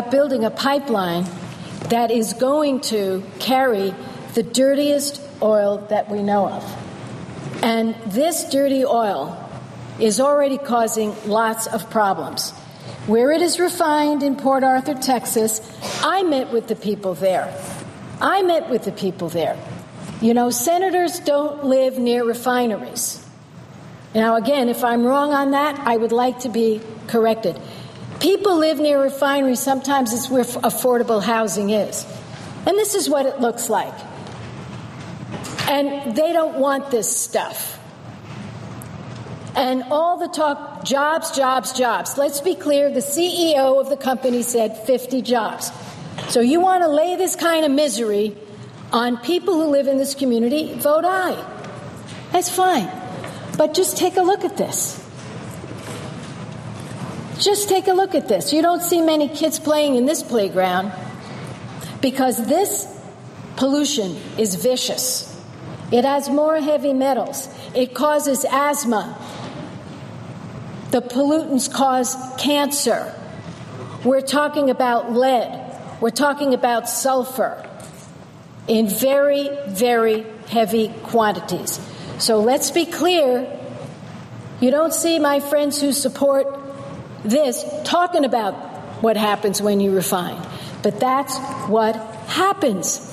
about building a pipeline that is going to carry the dirtiest oil that we know of. And this dirty oil is already causing lots of problems. Where it is refined in Port Arthur, Texas, I met with the people there. You know, senators don't live near refineries. Now, again, if I'm wrong on that, I would like to be corrected. People live near refineries. Sometimes it's where affordable housing is. And this is what it looks like. And they don't want this stuff. And all the talk, jobs, jobs, jobs. Let's be clear, the CEO of the company said 50 jobs. So you want to lay this kind of misery on people who live in this community, vote aye. That's fine. But just take a look at this. Just take a look at this. You don't see many kids playing in this playground because this pollution is vicious. It has more heavy metals. It causes asthma. The pollutants cause cancer. We're talking about lead. We're talking about sulfur in very, very heavy quantities. So let's be clear. You don't see my friends who support this talking about what happens when you refine. But that's what happens.